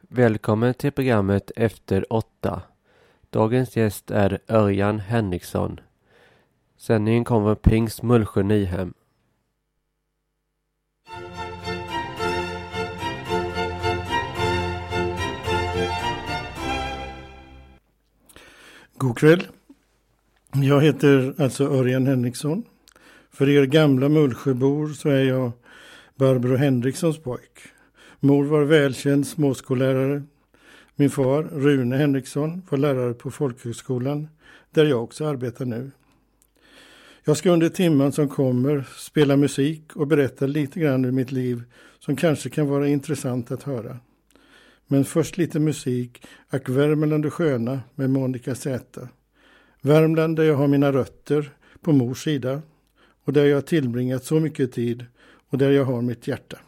Välkommen till programmet Efter 8. Dagens gäst är Örjan Henriksson. Sändningen kommer från Pingst Mullsjö Nyhem. God kväll. Jag heter alltså Örjan Henriksson. För er gamla Mullsjöbor så är jag Barbro Henrikssons pojk. Mor var välkänd småskollärare. Min far, Rune Henriksson, var lärare på folkhögskolan där jag också arbetar nu. Jag ska under timmen som kommer spela musik och berätta lite grann ur mitt liv som kanske kan vara intressant att höra. Men först lite musik, Ack Värmland och sköna med Monica Zäta. Värmland där jag har mina rötter på mors sida och där jag har tillbringat så mycket tid och där jag har mitt hjärta.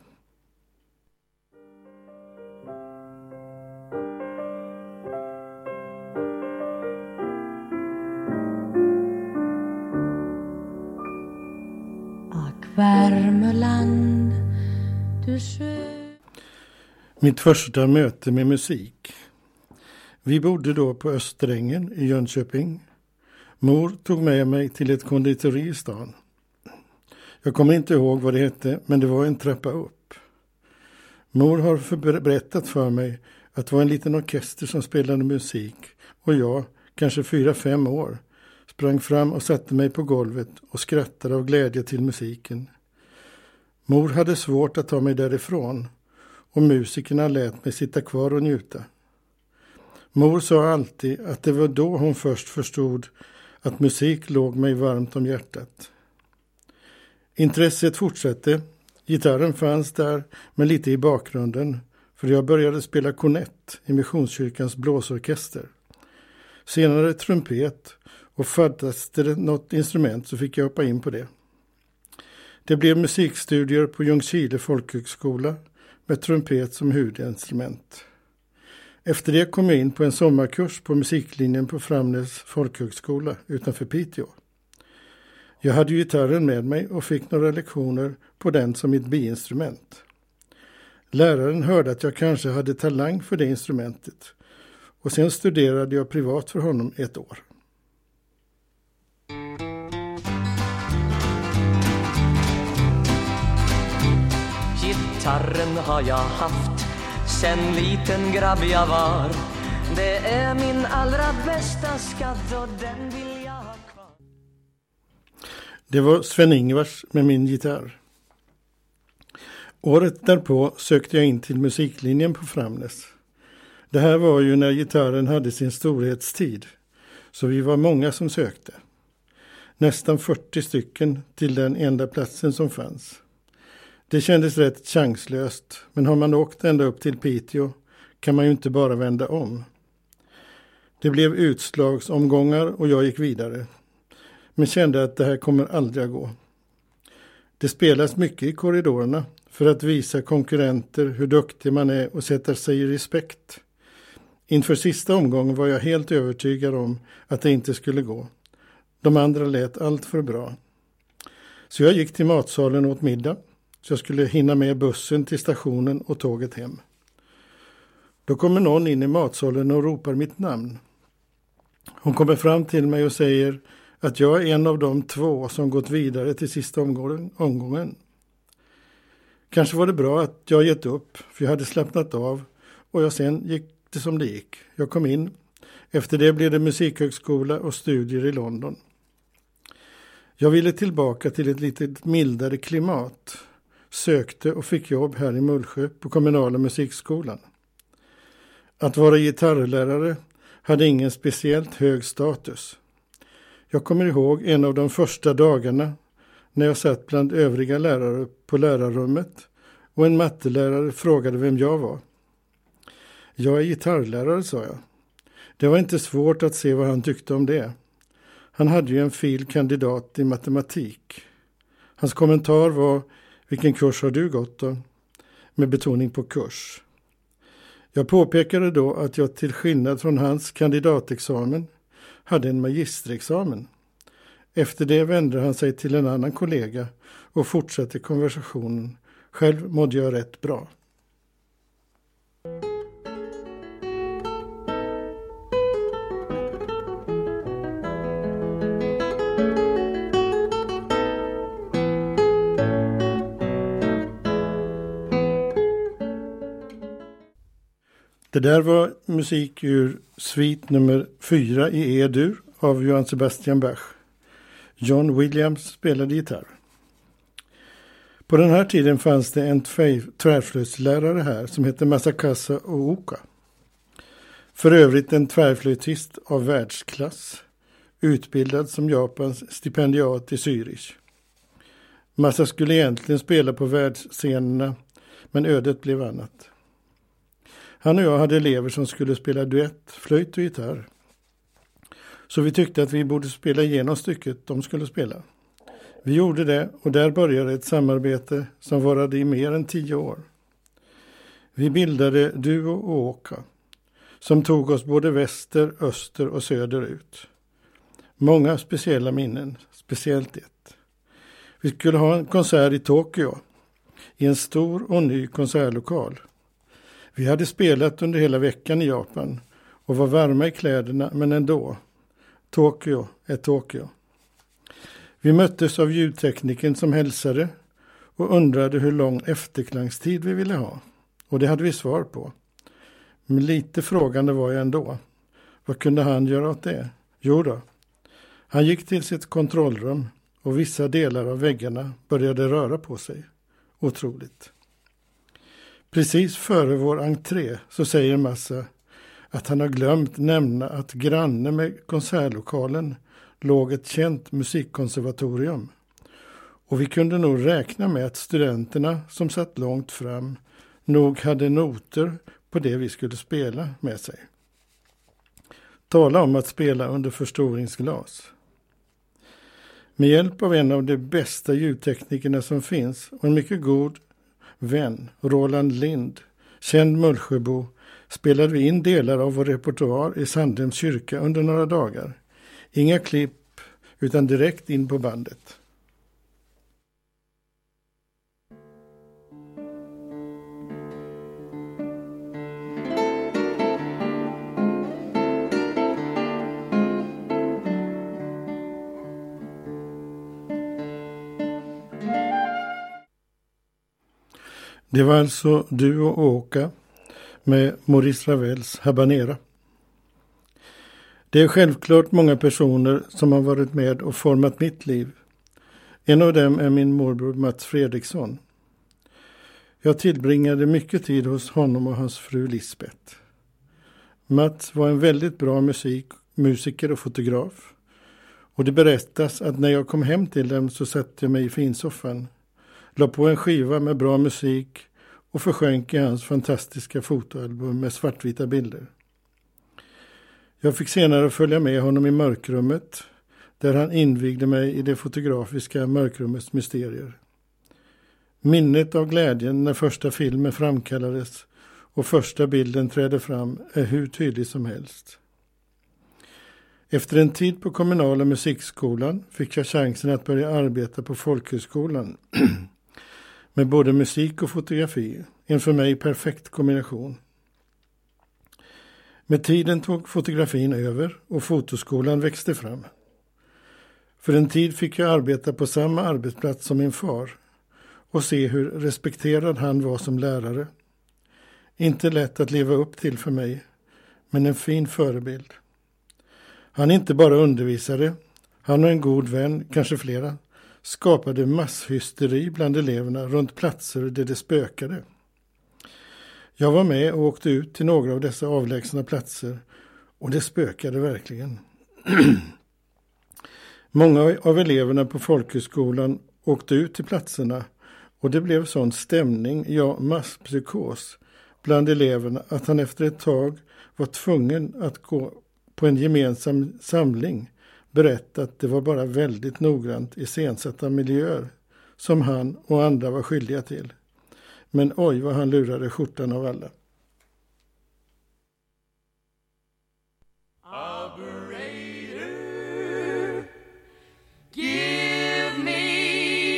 Värmeland, du sjö. Mitt första möte med musik. Vi bodde då på Österängen i Jönköping. Mor tog med mig till ett konditori i stan. Jag kommer inte ihåg vad det hette, men det var en trappa upp. Mor har berättat för mig att det var en liten orkester som spelade musik och jag, kanske 4-5 år, sprang fram och satte mig på golvet och skrattade av glädje till musiken. Mor hade svårt att ta mig därifrån och musikerna lät mig sitta kvar och njuta. Mor sa alltid att det var då hon först förstod att musik låg mig varmt om hjärtat. Intresset fortsatte. Gitarren fanns där men lite i bakgrunden för jag började spela kornett i Missionskyrkans blåsorkester. Senare trumpet och fattades det något instrument så fick jag hoppa in på det. Det blev musikstudier på Ljungskile folkhögskola med trumpet som huvudinstrument. Efter det kom jag in på en sommarkurs på musiklinjen på Framnäs folkhögskola utanför Piteå. Jag hade gitarren med mig och fick några lektioner på den som mitt biinstrument. Läraren hörde att jag kanske hade talang för det instrumentet och sen studerade jag privat för honom 1 år. Gitarren har jag haft sen liten grabb jag var. Det är min allra bästa skatt och den vill jag ha kvar. Det var Sven-Ingvars med min gitarr. Året därpå sökte jag in till musiklinjen på Framnäs. Det här var ju när gitarren hade sin storhetstid, så vi var många som sökte. Nästan 40 stycken till den enda platsen som fanns. Det kändes rätt chanslöst, men har man åkt ända upp till Piteå kan man ju inte bara vända om. Det blev utslagsomgångar och jag gick vidare, men kände att det här kommer aldrig att gå. Det spelas mycket i korridorerna för att visa konkurrenter hur duktig man är och sätta sig i respekt. Inför sista omgången var jag helt övertygad om att det inte skulle gå. De andra lät allt för bra. Så jag gick till matsalen åt middag. Så jag skulle hinna med bussen till stationen och tåget hem. Då kommer någon in i matsalen och ropar mitt namn. Hon kommer fram till mig och säger att jag är en av de 2 som gått vidare till sista omgången. Kanske var det bra att jag gett upp, för jag hade slappnat av och sen gick det som det gick. Jag kom in. Efter det blev det musikhögskola och studier i London. Jag ville tillbaka till ett lite mildare klimat. Sökte och fick jobb här i Mullsjö på kommunala musikskolan. Att vara gitarrlärare hade ingen speciellt hög status. Jag kommer ihåg en av de första dagarna när jag satt bland övriga lärare på lärarrummet och en mattelärare frågade vem jag var. Jag är gitarrlärare, sa jag. Det var inte svårt att se vad han tyckte om det. Han hade ju en fil kandidat i matematik. Hans kommentar var: vilken kurs har du gått då? Med betoning på kurs. Jag påpekade då att jag till skillnad från hans kandidatexamen hade en magisterexamen. Efter det vände han sig till en annan kollega och fortsatte konversationen. Själv mådde jag rätt bra. Det där var musik ur svit nummer 4 i E-dur av Johann Sebastian Bach. John Williams spelade gitarr. På den här tiden fanns det en tvärflöjtslärare här som hette Masakasa Ooka. För övrigt en tvärflöjtist av världsklass, utbildad som Japans stipendiat i Zürich. Massa skulle egentligen spela på världsscenerna, men ödet blev annat. Han och jag hade elever som skulle spela duett, flöjt och gitarr. Så vi tyckte att vi borde spela igenom stycket de skulle spela. Vi gjorde det och där började ett samarbete som varade i mer än 10 år. Vi bildade Duo Ooka som tog oss både väster, öster och söder ut. Många speciella minnen, speciellt ett. Vi skulle ha en konsert i Tokyo i en stor och ny konsertlokal. Vi hade spelat under hela veckan i Japan och var varma i kläderna, men ändå. Tokyo är Tokyo. Vi möttes av ljudtekniken som hälsade och undrade hur lång efterklangstid vi ville ha. Och det hade vi svar på. Men lite frågande var jag ändå. Vad kunde han göra åt det? Jo då. Han gick till sitt kontrollrum och vissa delar av väggarna började röra på sig. Otroligt. Precis före vår entré så säger Massa att han har glömt nämna att granne med konsertlokalen låg ett känt musikkonservatorium. Och vi kunde nog räkna med att studenterna som satt långt fram nog hade noter på det vi skulle spela med sig. Tala om att spela under förstoringsglas. Med hjälp av en av de bästa ljudteknikerna som finns och en mycket god vän, Roland Lind, känd Mullsjöbo, spelade vi in delar av vår repertoar i Sandhems kyrka under några dagar. Inga klipp utan direkt in på bandet. Det var alltså Duo Ooka med Maurice Ravels Habanera. Det är självklart många personer som har varit med och format mitt liv. En av dem är min morbror Mats Fredriksson. Jag tillbringade mycket tid hos honom och hans fru Lisbeth. Mats var en väldigt bra musiker och fotograf. Och det berättas att när jag kom hem till dem så satte jag mig i finsoffan, la på en skiva med bra musik och försjönk i hans fantastiska fotoalbum med svartvita bilder. Jag fick senare följa med honom i mörkrummet där han invigde mig i det fotografiska mörkrummets mysterier. Minnet av glädjen när första filmen framkallades och första bilden trädde fram är hur tydlig som helst. Efter en tid på kommunala musikskolan fick jag chansen att börja arbeta på folkhögskolan med både musik och fotografi, en för mig perfekt kombination. Med tiden tog fotografin över och fotoskolan växte fram. För en tid fick jag arbeta på samma arbetsplats som min far och se hur respekterad han var som lärare. Inte lätt att leva upp till för mig, men en fin förebild. Han inte bara undervisade, han och en god vän, kanske flera, skapade masshysteri bland eleverna runt platser där det spökade. Jag var med och åkte ut till några av dessa avlägsna platser och det spökade verkligen. Många av eleverna på folkhögskolan åkte ut till platserna och det blev sån stämning, ja masspsykos, bland eleverna att han efter ett tag var tvungen att gå på en gemensam samling, berätta att det var bara väldigt noggrant iscensatta miljöer som han och andra var skyldiga till. Men oj vad han lurade skjortan av alla. Operator, give me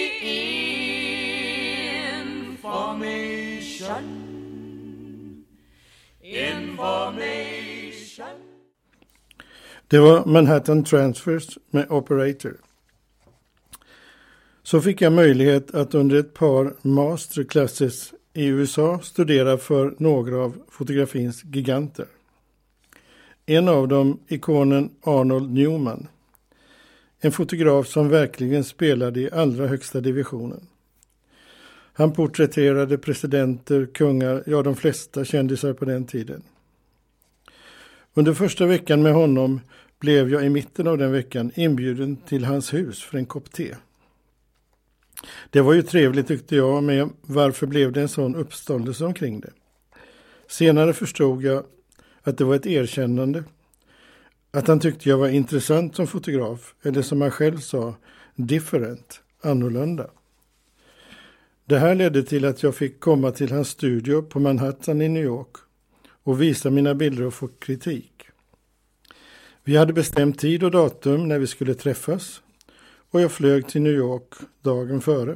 information. Det var Manhattan Transfers med Operator. Så fick jag möjlighet att under ett par masterclasses i USA studerar för några av fotografins giganter. En av dem ikonen Arnold Newman. En fotograf som verkligen spelade i allra högsta divisionen. Han porträtterade presidenter, kungar, ja de flesta kändisar på den tiden. Under första veckan med honom blev jag i mitten av den veckan inbjuden till hans hus för en kopp te. Det var ju trevligt tyckte jag, men varför blev det en sån uppståndelse omkring det? Senare förstod jag att det var ett erkännande. Att han tyckte jag var intressant som fotograf, eller som han själv sa, different, annorlunda. Det här ledde till att jag fick komma till hans studio på Manhattan i New York och visa mina bilder och få kritik. Vi hade bestämt tid och datum när vi skulle träffas och jag flög till New York dagen före.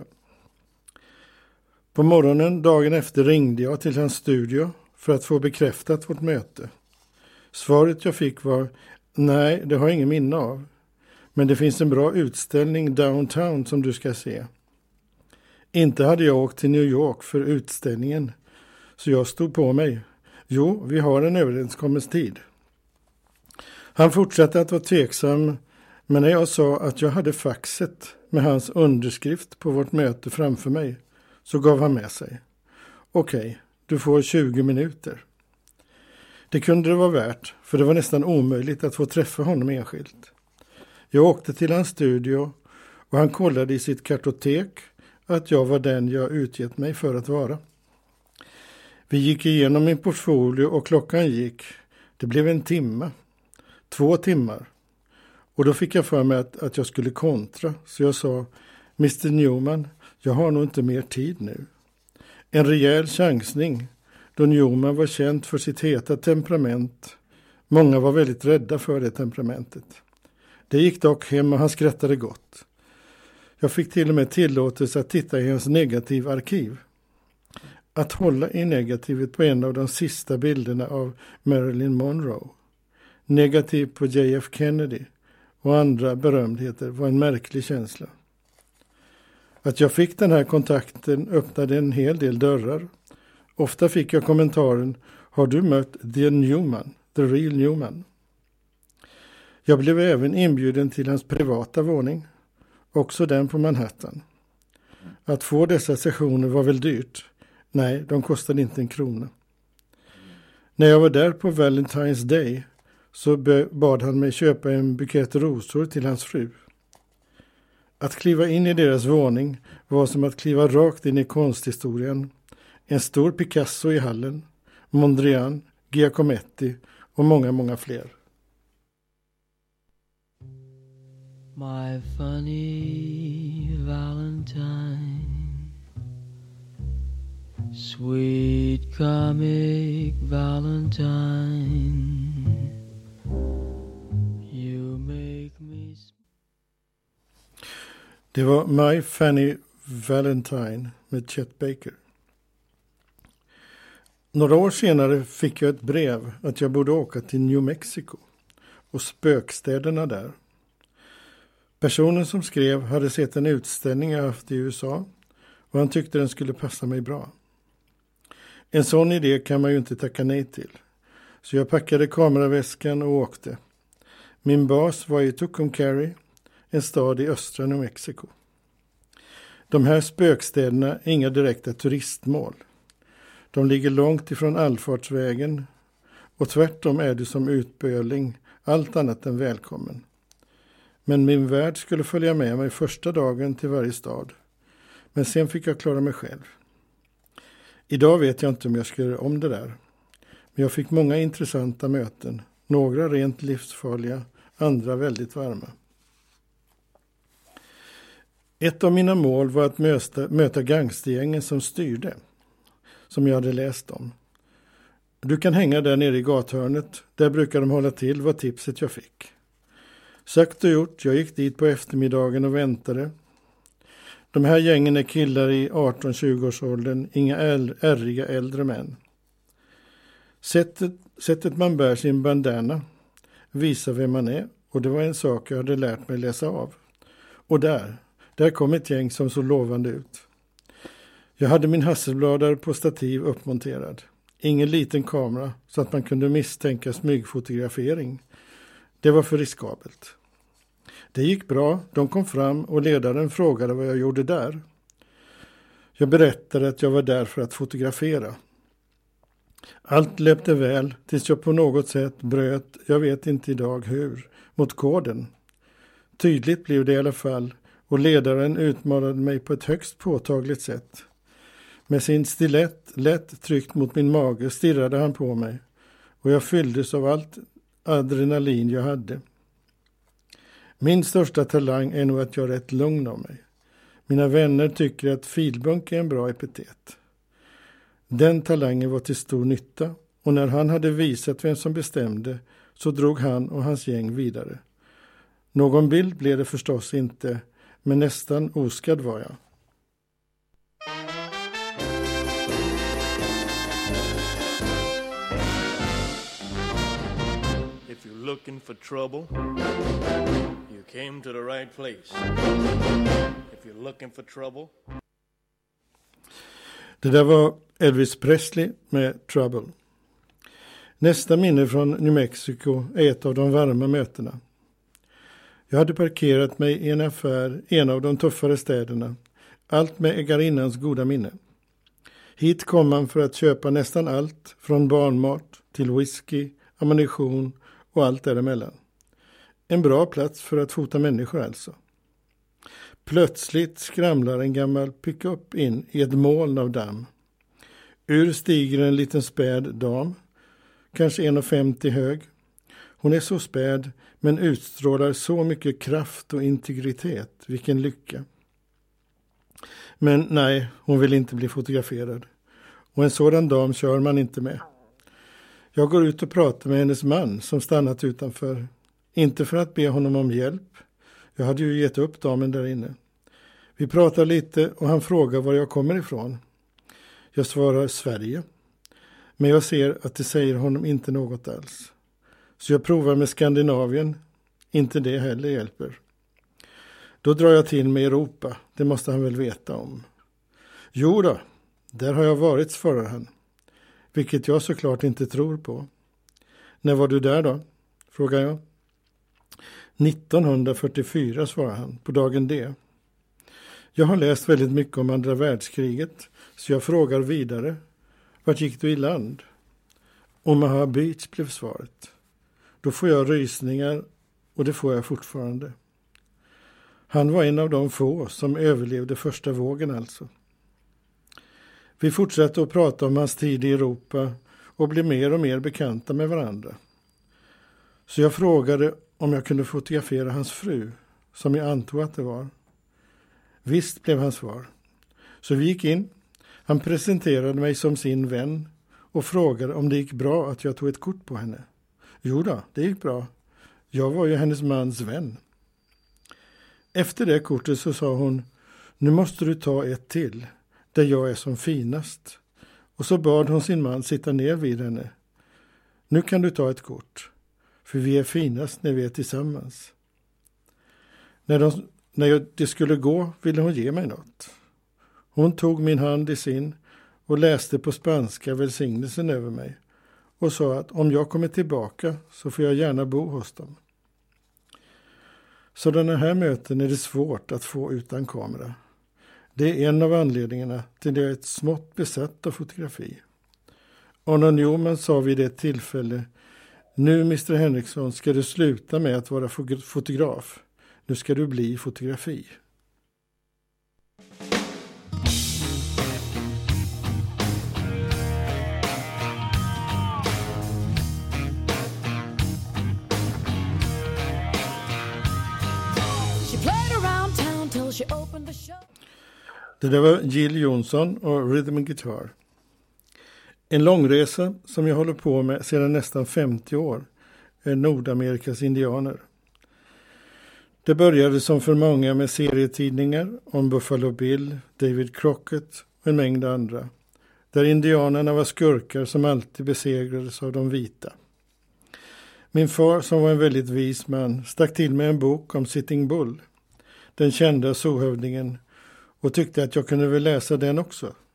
På morgonen dagen efter ringde jag till hans studio för att få bekräftat vårt möte. Svaret jag fick var: nej, det har jag ingen minne av. Men det finns en bra utställning downtown som du ska se. Inte hade jag åkt till New York för utställningen, så jag stod på mig. Jo, vi har en överenskommelse tid. Han fortsatte att vara tveksam, men när jag sa att jag hade faxet med hans underskrift på vårt möte framför mig, så gav han med sig. Okej, du får 20 minuter. Det kunde det vara värt, för det var nästan omöjligt att få träffa honom enskilt. Jag åkte till hans studio och han kollade i sitt kartotek att jag var den jag utgett mig för att vara. Vi gick igenom min portfolio och klockan gick. Det blev 1 timme. 2 timmar. Och då fick jag för mig att jag skulle kontra. Så jag sa: Mr. Newman, jag har nog inte mer tid nu. En rejäl chansning, då Newman var känd för sitt heta temperament. Många var väldigt rädda för det temperamentet. Det gick dock hem och han skrattade gott. Jag fick till och med tillåtelse att titta i hans negativarkiv. Att hålla i negativet på en av de sista bilderna av Marilyn Monroe, negativ på JF Kennedy och andra berömdheter var en märklig känsla. Att jag fick den här kontakten öppnade en hel del dörrar. Ofta fick jag kommentaren: har du mött the Newman, the real Newman? Jag blev även inbjuden till hans privata våning, också den på Manhattan. Att få dessa sessioner var väl dyrt. Nej, de kostade inte 1 krona. När jag var där på Valentine's Day så bad han mig köpa en bukett rosor till hans fru. Att kliva in i deras våning var som att kliva rakt in i konsthistorien. En stor Picasso i hallen, Mondrian, Giacometti och många, många fler. My funny Valentine, sweet comic Valentine, you make me... Det var My Funny Valentine med Chet Baker. Några år senare fick jag ett brev att jag borde åka till New Mexico och spökstäderna där. Personen som skrev hade sett en utställning jag haft i USA och han tyckte den skulle passa mig bra. En sån idé kan man ju inte tacka nej till. Så jag packade kameraväskan och åkte. Min bas var i Tucumcari, en stad i östra New Mexico. De här spökstäderna är inga direkta turistmål. De ligger långt ifrån allfartsvägen och tvärtom är det som utböling allt annat än välkommen. Men min värd skulle följa med mig första dagen till varje stad. Men sen fick jag klara mig själv. Idag vet jag inte om jag ska göra om det där. Men jag fick många intressanta möten. Några rent livsfarliga, andra väldigt varma. Ett av mina mål var att möta gangstergängen som styrde. Som jag hade läst om. Du kan hänga där nere i gathörnet. Där brukar de hålla till, var tipset jag fick. Sagt och gjort, jag gick dit på eftermiddagen och väntade. De här gängen är killar i 18-20-årsåldern, inga ärriga äldre män. Sättet man bär sin bandana visar vem man är, och det var en sak jag hade lärt mig läsa av. Och där kom ett gäng som så lovande ut. Jag hade min hasselbladare på stativ uppmonterad. Ingen liten kamera så att man kunde misstänka smygfotografering. Det var för riskabelt. Det gick bra, de kom fram och ledaren frågade vad jag gjorde där. Jag berättade att jag var där för att fotografera. Allt löpte väl tills jag på något sätt bröt, jag vet inte idag hur, mot koden. Tydligt blev det i alla fall och ledaren utmanade mig på ett högst påtagligt sätt. Med sin stilett lätt tryckt mot min mage stirrade han på mig och jag fylldes av allt adrenalin jag hade. Min största talang är nog att jag är rätt lugn av mig. Mina vänner tycker att filbunk är en bra epitet. Den talangen var till stor nytta och när han hade visat vem som bestämde så drog han och hans gäng vidare. Någon bild blev det förstås inte, men nästan oskadd var jag. If you're looking for trouble, you came to the right place. If you're looking for trouble. Det där var Elvis Presley med Trouble. Nästa minne från New Mexico är ett av de varma mötena. Jag hade parkerat mig i en affär, en av de tuffare städerna. Allt med ägarinnans goda minne. Hit kom man för att köpa nästan allt, från barnmat till whisky, ammunition och allt däremellan. En bra plats för att fota människor alltså. Plötsligt skramlar en gammal pickup in i ett moln av damm. Ur stiger en liten späd dam, kanske 1,50 hög. Hon är så späd men utstrålar så mycket kraft och integritet. Vilken lycka. Men nej, hon vill inte bli fotograferad. Och en sådan dam kör man inte med. Jag går ut och pratar med hennes man som stannat utanför. Inte för att be honom om hjälp. Jag hade ju gett upp damen där inne. Vi pratar lite och han frågar var jag kommer ifrån. Jag svarar Sverige. Men jag ser att det säger honom inte något alls. Så jag provar med Skandinavien. Inte det heller hjälper. Då drar jag till med Europa. Det måste han väl veta om. Jo då, där har jag varit, svarar han. Vilket jag såklart inte tror på. När var du där då? Frågar jag. 1944, svarar han, på dagen D. Jag har läst väldigt mycket om andra världskriget, så jag frågar vidare. Vart gick du i land? Omaha Beach, blev svaret. Då får jag rysningar och det får jag fortfarande. Han var en av de få som överlevde första vågen alltså. Vi fortsatte att prata om hans tid i Europa och blev mer och mer bekanta med varandra. Så jag frågade om jag kunde fotografera hans fru, som jag antog att det var. Visst, blev hans svar. Så vi gick in. Han presenterade mig som sin vän och frågade om det gick bra att jag tog ett kort på henne. Jo då, det gick bra. Jag var ju hennes mans vän. Efter det kortet så sa hon, nu måste du ta ett till, där jag är som finast. Och så bad hon sin man sitta ner vid henne. Nu kan du ta ett kort, för vi är finast när vi är tillsammans. När det skulle gå ville hon ge mig något. Hon tog min hand i sin och läste på spanska välsignelsen över mig och sa att om jag kommer tillbaka så får jag gärna bo hos dem. Sådana här möten är det svårt att få utan kamera. Det är en av anledningarna till att jag är ett smått besatt av fotografi. Arnold Newman sa vid ett tillfälle, nu Mr. Henriksson ska du sluta med att vara fotograf. Nu ska du bli fotografi. Det där var Jill Johnson och Rhythm and Guitar. En långresa som jag håller på med sedan nästan 50 år är Nordamerikas indianer. Det började som för många med serietidningar om Buffalo Bill, David Crockett och en mängd andra. Där indianerna var skurkar som alltid besegrades av de vita. Min far, som var en väldigt vis man, stack till med en bok om Sitting Bull, den kända sohövdingen, och tyckte att jag kunde väl läsa den också,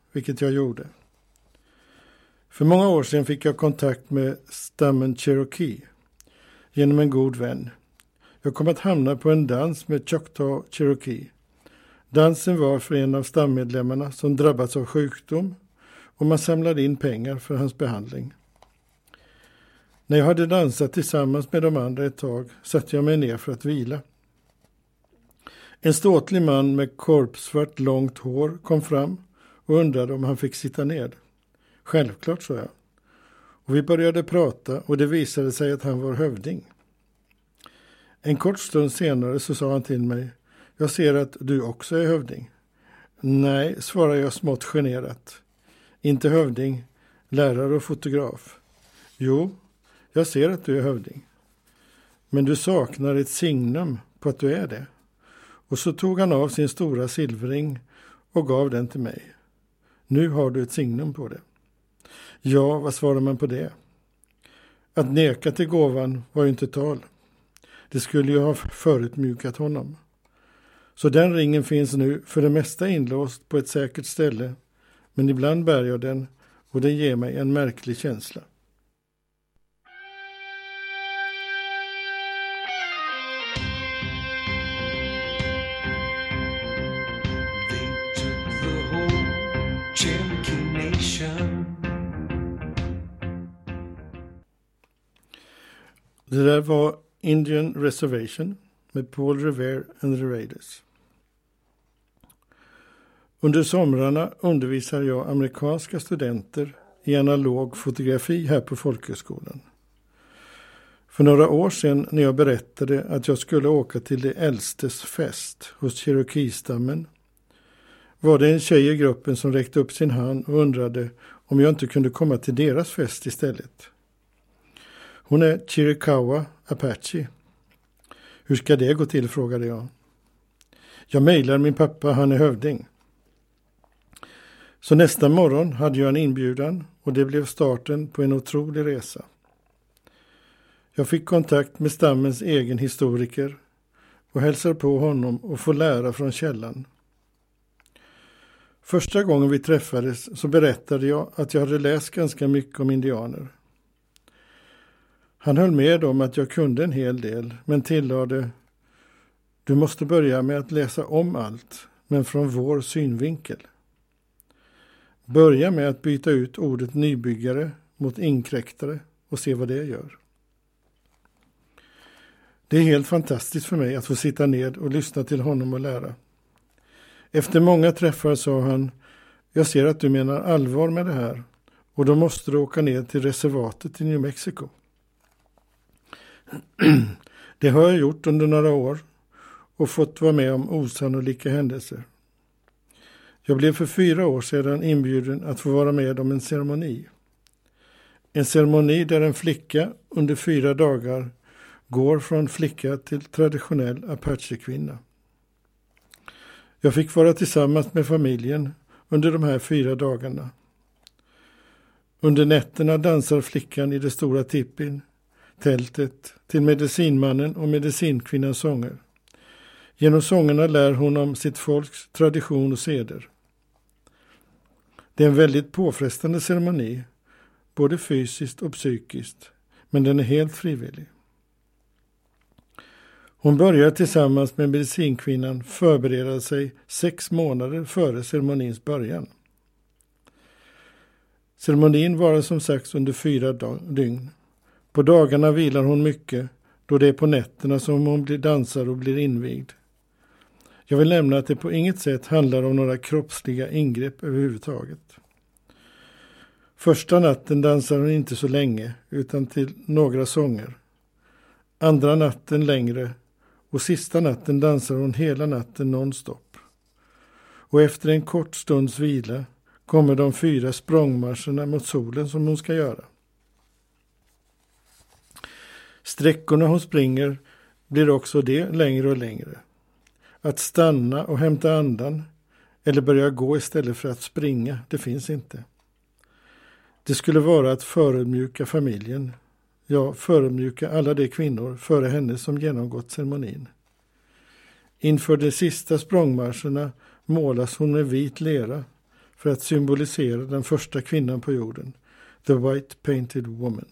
vilket jag gjorde. För många år sedan fick jag kontakt med stammen Cherokee genom en god vän. Jag kom att hamna på en dans med Choctaw Cherokee. Dansen var för en av stammedlemmarna som drabbats av sjukdom och man samlade in pengar för hans behandling. När jag hade dansat tillsammans med de andra ett tag satte jag mig ner för att vila. En ståtlig man med korpsvart långt hår kom fram och undrade om han fick sitta ned. Självklart, sa jag. Och vi började prata och det visade sig att han var hövding. En kort stund senare så sa han till mig: jag ser att du också är hövding. Nej, svarade jag smått generat. Inte hövding, lärare och fotograf. Jo, jag ser att du är hövding. Men du saknar ett signum på att du är det. Och så tog han av sin stora silverring och gav den till mig. Nu har du ett signum på det. Ja, vad svarar man på det? Att neka till gåvan var ju inte tal. Det skulle ju ha förutmjukat honom. Så den ringen finns nu för det mesta inlåst på ett säkert ställe. Men ibland bär jag den och den ger mig en märklig känsla. Det där var Indian Reservation med Paul Revere and the Raiders. Under somrarna undervisar jag amerikanska studenter i analog fotografi här på folkhögskolan. För några år sedan när jag berättade att jag skulle åka till de äldstes fest hos Cherokee-stammen var det en tjej i gruppen som räckte upp sin hand och undrade om jag inte kunde komma till deras fest istället. Hon är Chiricahua Apache. Hur ska det gå till, frågade jag. Jag mejlar min pappa, han är hövding. Så nästa morgon hade jag en inbjudan och det blev starten på en otrolig resa. Jag fick kontakt med stammens egen historiker och hälsar på honom och får lära från källan. Första gången vi träffades så berättade jag att jag hade läst ganska mycket om indianer. Han höll med om att jag kunde en hel del, men tillade: du måste börja med att läsa om allt, men från vår synvinkel. Börja med att byta ut ordet nybyggare mot inkräktare och se vad det gör. Det är helt fantastiskt för mig att få sitta ned och lyssna till honom och lära. Efter många träffar sa han: jag ser att du menar allvar med det här och då måste du åka ner till reservatet i New Mexico. Det har jag gjort under några år och fått vara med om osannolika händelser. Jag blev för 4 år sedan inbjuden att få vara med om en ceremoni. En ceremoni där en flicka under 4 dagar går från flicka till traditionell Apache-kvinna. Jag fick vara tillsammans med familjen under de här 4 dagarna. Under nätterna dansar flickan i det stora tippin, tältet, till medicinmannen och medicinkvinnans sånger. Genom sångerna lär hon om sitt folks tradition och seder. Det är en väldigt påfrestande ceremoni, både fysiskt och psykiskt, men den är helt frivillig. Hon börjar tillsammans med medicinkvinnan förbereda sig 6 månader före ceremonins början. Ceremonin varar som sagt under 4 dygn. På dagarna vilar hon mycket, då det är på nätterna som hon blir dansad och blir invigd. Jag vill nämna att det på inget sätt handlar om några kroppsliga ingrepp överhuvudtaget. Första natten dansar hon inte så länge, utan till några sånger. Andra natten längre, och sista natten dansar hon hela natten nonstop. Och efter en kort stunds vila kommer de 4 språngmarscherna mot solen som hon ska göra. Sträckorna hon springer blir också det längre och längre. Att stanna och hämta andan eller börja gå istället för att springa, det finns inte. Det skulle vara att förödmjuka familjen, ja, förödmjuka alla de kvinnor före henne som genomgått ceremonin. Inför de sista språngmarscherna målas hon med vit lera för att symbolisera den första kvinnan på jorden, The White Painted Woman.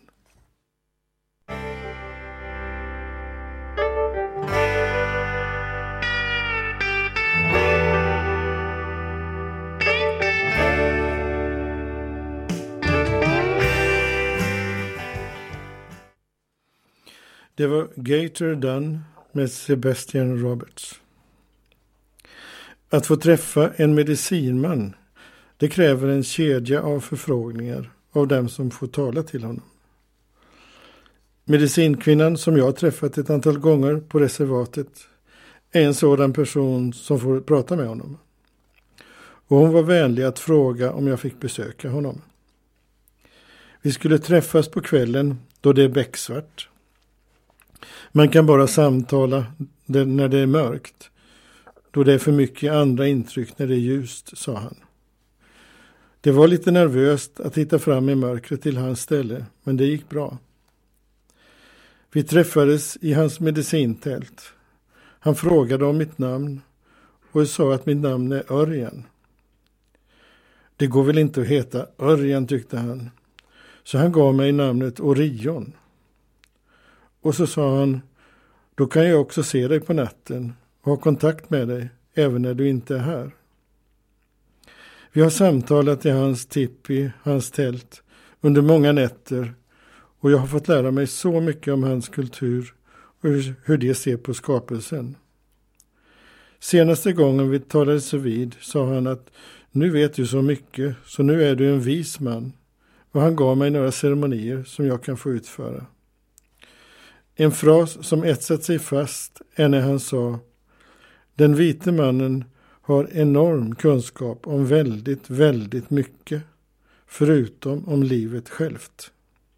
Det var Gator Dunn med Sebastian Roberts. Att få träffa en medicinman, det kräver en kedja av förfrågningar av dem som får tala till honom. Medicinkvinnan som jag har träffat ett antal gånger på reservatet är en sådan person som får prata med honom. Och hon var vänlig att fråga om jag fick besöka honom. Vi skulle träffas på kvällen då det är becksvart. Man kan bara samtala när det är mörkt, då det är för mycket andra intryck när det är ljust, sa han. Det var lite nervöst att hitta fram i mörkret till hans ställe, men det gick bra. Vi träffades i hans medicintält. Han frågade om mitt namn och sa att mitt namn är Örjan. Det går väl inte att heta Örjan, tyckte han. Så han gav mig namnet Orion. Och så sa han, då kan jag också se dig på natten och ha kontakt med dig även när du inte är här. Vi har samtalat i hans tippi, hans tält, under många nätter och jag har fått lära mig så mycket om hans kultur och hur de ser på skapelsen. Senaste gången vi talades vid sa han att nu vet du så mycket så nu är du en vis man, och han gav mig några ceremonier som jag kan få utföra. En fras som etsat sig fast är när han sa: den vite mannen har enorm kunskap om väldigt, väldigt mycket, förutom om livet självt.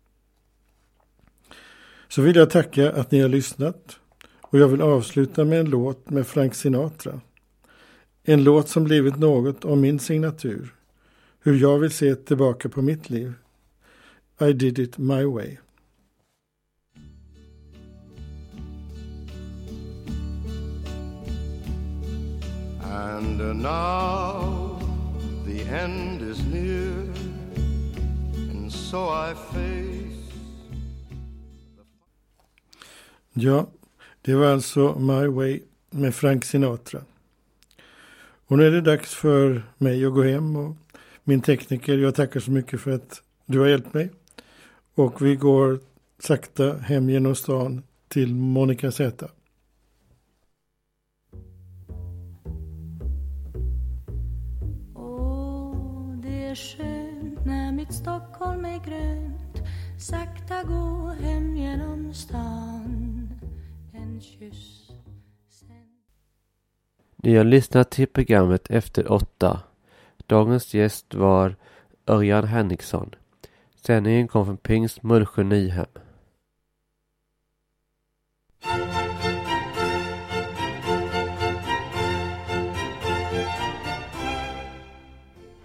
Så vill jag tacka att ni har lyssnat, och jag vill avsluta med en låt med Frank Sinatra. En låt som blivit något om min signatur, hur jag vill se tillbaka på mitt liv. I did it my way. And now the end is near, and so I face. Ja, det var alltså My Way med Frank Sinatra. Och nu är det dags för mig att gå hem, och min tekniker, jag tackar så mycket för att du har hjälpt mig. Och vi går sakta hem genom stan till Monica Z. Det är skönt när mitt Stockholm är grönt, sakta gå hem genom stan, en kyss sen. Ni har lyssnat till programmet Efter 8. Dagens gäst var Örjan Henriksson. Sändningen kom från Pingst Mullsjö Nyhem.